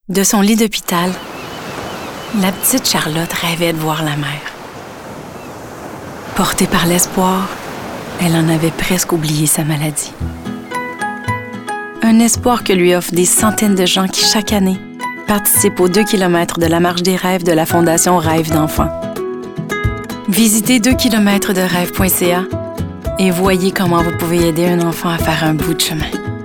De son lit d'hôpital, la petite Charlotte rêvait de voir la mer. Portée par l'espoir, elle en avait presque oublié sa maladie. Un espoir que lui offrent des centaines de gens qui, chaque année, participent aux 2 km de la Marche des rêves de la Fondation Rêve d'enfants. Visitez 2km-de-rêve.ca et voyez comment vous pouvez aider un enfant à faire un bout de chemin.